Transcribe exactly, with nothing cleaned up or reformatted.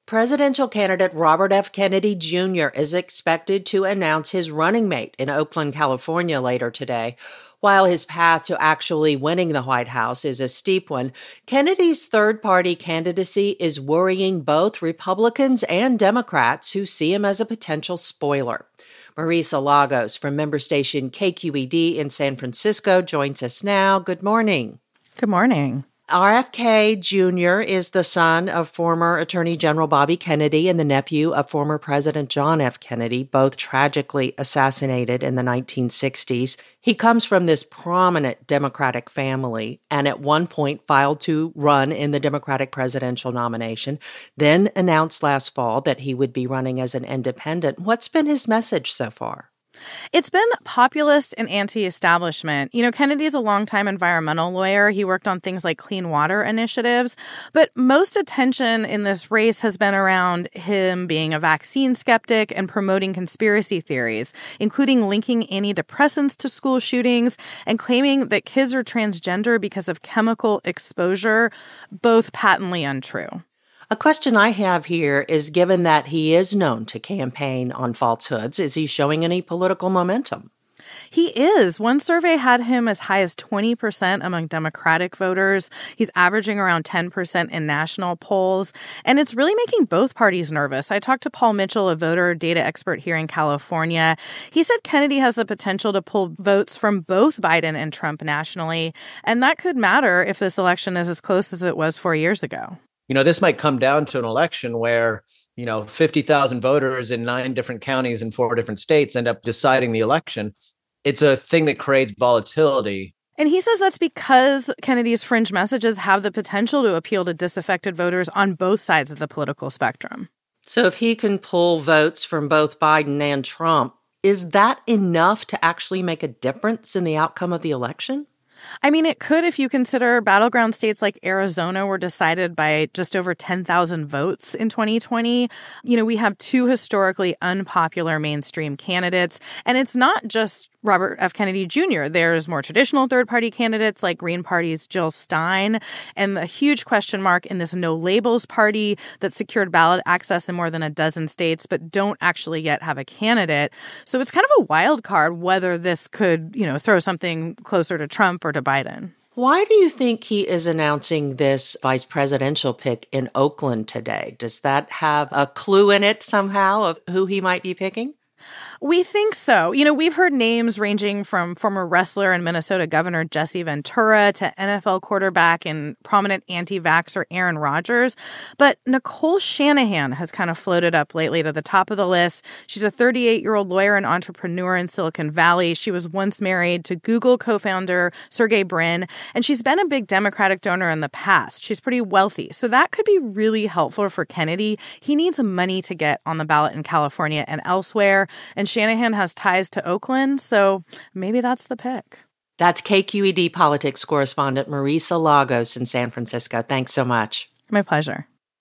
Presidential candidate Robert F. Kennedy Junior is expected to announce his running mate in Oakland, California later today. While his path to actually winning the White House is a steep one, Kennedy's third-party candidacy is worrying both Republicans and Democrats who see him as a potential spoiler. Marisa Lagos from member station K Q E D in San Francisco joins us now. Good morning. Good morning. R F K Junior is the son of former Attorney General Bobby Kennedy and the nephew of former President John F. Kennedy, both tragically assassinated in the nineteen sixties. He comes from this prominent Democratic family and at one point filed to run in the Democratic presidential nomination, then announced last fall that he would be running as an independent. What's been his message so far? It's been populist and anti-establishment. You know, Kennedy's a longtime environmental lawyer. He worked on things like clean water initiatives. But most attention in this race has been around him being a vaccine skeptic and promoting conspiracy theories, including linking antidepressants to school shootings and claiming that kids are transgender because of chemical exposure, both patently untrue. A question I have here is, given that he is known to campaign on falsehoods, is he showing any political momentum? He is. One survey had him as high as twenty percent among Democratic voters. He's averaging around ten percent in national polls. And it's really making both parties nervous. I talked to Paul Mitchell, a voter data expert here in California. He said Kennedy has the potential to pull votes from both Biden and Trump nationally. And that could matter if this election is as close as it was four years ago. You know, this might come down to an election where, you know, fifty thousand voters in nine different counties in four different states end up deciding the election. It's a thing that creates volatility. And he says that's because Kennedy's fringe messages have the potential to appeal to disaffected voters on both sides of the political spectrum. So if he can pull votes from both Biden and Trump, is that enough to actually make a difference in the outcome of the election? I mean, it could if you consider battleground states like Arizona were decided by just over ten thousand votes in twenty twenty. You know, we have two historically unpopular mainstream candidates, and it's not just Robert F. Kennedy Junior There's more traditional third-party candidates like Green Party's Jill Stein, and the huge question mark in this No Labels party that secured ballot access in more than a dozen states but don't actually yet have a candidate. So it's kind of a wild card whether this could, you know, throw something closer to Trump or to Biden. Why do you think he is announcing this vice presidential pick in Oakland today? Does that have a clue in it somehow of who he might be picking? We think so. You know, we've heard names ranging from former wrestler and Minnesota Governor Jesse Ventura to N F L quarterback and prominent anti-vaxxer Aaron Rodgers. But Nicole Shanahan has kind of floated up lately to the top of the list. She's a thirty-eight-year-old lawyer and entrepreneur in Silicon Valley. She was once married to Google co-founder Sergey Brin, and she's been a big Democratic donor in the past. She's pretty wealthy. So that could be really helpful for Kennedy. He needs money to get on the ballot in California and elsewhere. And Shanahan has ties to Oakland, so maybe that's the pick. That's K Q E D politics correspondent Marisa Lagos in San Francisco. Thanks so much. My pleasure.